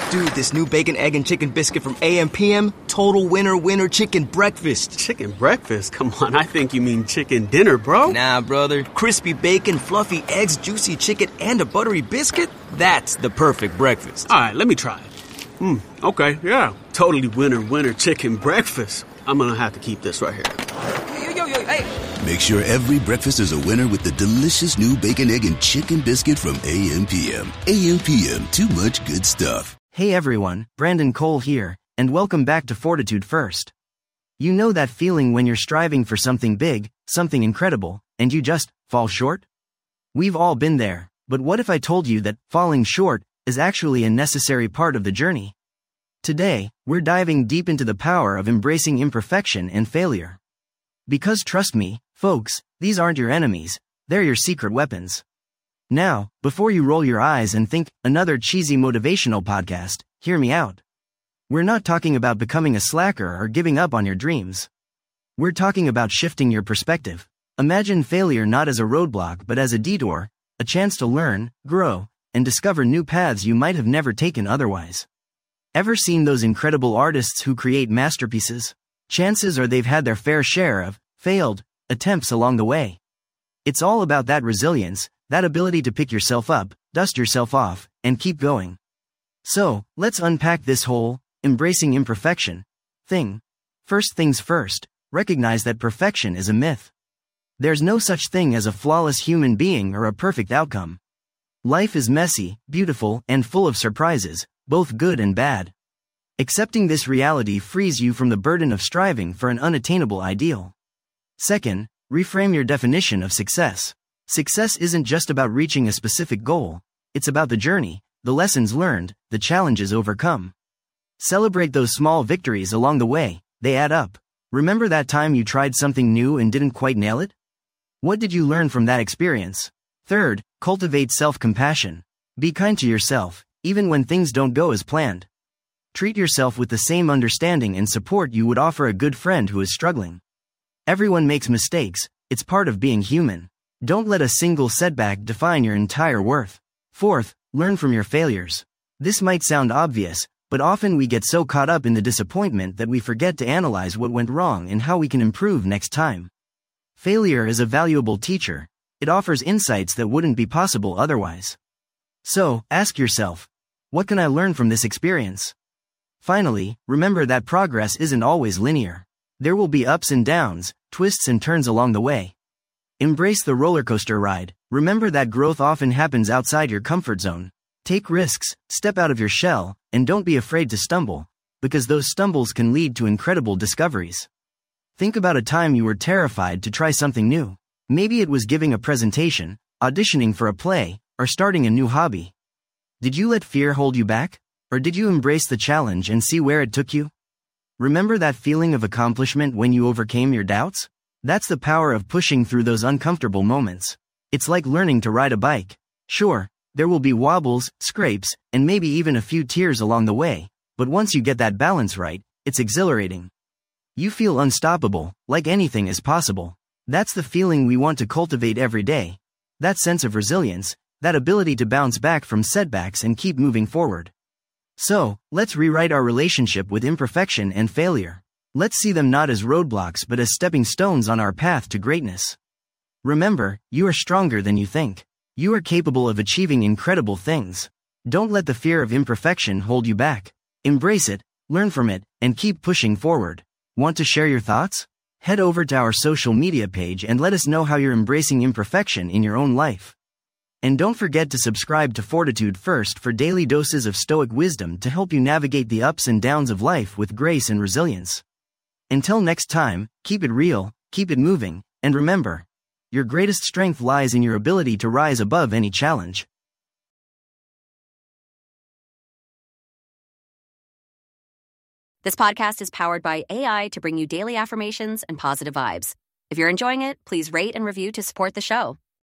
Dude, this new bacon, egg, and chicken biscuit from AM PM, total winner chicken breakfast. Chicken breakfast? Come on, I think you mean chicken dinner, bro. Nah, brother. Crispy bacon, fluffy eggs, juicy chicken, and a buttery biscuit? That's the perfect breakfast. All right, let me try it. Okay, yeah. Totally winner chicken breakfast. I'm gonna have to keep this right here. Yo, hey. Make sure every breakfast is a winner with the delicious new bacon, egg, and chicken biscuit from AM PM. AM PM, too much good stuff. Hey everyone, Brandon Cole here, and welcome back to Fortitude First. You know that feeling when you're striving for something big, something incredible, and you just fall short? We've all been there, but what if I told you that falling short is actually a necessary part of the journey? Today, we're diving deep into the power of embracing imperfection and failure. Because trust me, folks, these aren't your enemies, they're your secret weapons. Now, before you roll your eyes and think, another cheesy motivational podcast, hear me out. We're not talking about becoming a slacker or giving up on your dreams. We're talking about shifting your perspective. Imagine failure not as a roadblock but as a detour, a chance to learn, grow, and discover new paths you might have never taken otherwise. Ever seen those incredible artists who create masterpieces? Chances are they've had their fair share of failed attempts along the way. It's all about that resilience, that ability to pick yourself up, dust yourself off, and keep going. So, let's unpack this whole embracing imperfection thing. First things first, recognize that perfection is a myth. There's no such thing as a flawless human being or a perfect outcome. Life is messy, beautiful, and full of surprises, both good and bad. Accepting this reality frees you from the burden of striving for an unattainable ideal. Second, reframe your definition of success. Success isn't just about reaching a specific goal, it's about the journey, the lessons learned, the challenges overcome. Celebrate those small victories along the way, they add up. Remember that time you tried something new and didn't quite nail it? What did you learn from that experience? Third, cultivate self-compassion. Be kind to yourself, even when things don't go as planned. Treat yourself with the same understanding and support you would offer a good friend who is struggling. Everyone makes mistakes, it's part of being human. Don't let a single setback define your entire worth. Fourth, learn from your failures. This might sound obvious, but often we get so caught up in the disappointment that we forget to analyze what went wrong and how we can improve next time. Failure is a valuable teacher. It offers insights that wouldn't be possible otherwise. So, ask yourself, what can I learn from this experience? Finally, remember that progress isn't always linear. There will be ups and downs, twists and turns along the way. Embrace the roller coaster ride. Remember that growth often happens outside your comfort zone. Take risks, step out of your shell, and don't be afraid to stumble, because those stumbles can lead to incredible discoveries. Think about a time you were terrified to try something new. Maybe it was giving a presentation, auditioning for a play, or starting a new hobby. Did you let fear hold you back? Or did you embrace the challenge and see where it took you? Remember that feeling of accomplishment when you overcame your doubts? That's the power of pushing through those uncomfortable moments. It's like learning to ride a bike. Sure, there will be wobbles, scrapes, and maybe even a few tears along the way, but once you get that balance right, it's exhilarating. You feel unstoppable, like anything is possible. That's the feeling we want to cultivate every day. That sense of resilience, that ability to bounce back from setbacks and keep moving forward. So, let's rewrite our relationship with imperfection and failure. Let's see them not as roadblocks but as stepping stones on our path to greatness. Remember, you are stronger than you think. You are capable of achieving incredible things. Don't let the fear of imperfection hold you back. Embrace it, learn from it, and keep pushing forward. Want to share your thoughts? Head over to our social media page and let us know how you're embracing imperfection in your own life. And don't forget to subscribe to Fortitude First for daily doses of Stoic wisdom to help you navigate the ups and downs of life with grace and resilience. Until next time, keep it real, keep it moving, and remember, your greatest strength lies in your ability to rise above any challenge. This podcast is powered by AI to bring you daily affirmations and positive vibes. If you're enjoying it, please rate and review to support the show.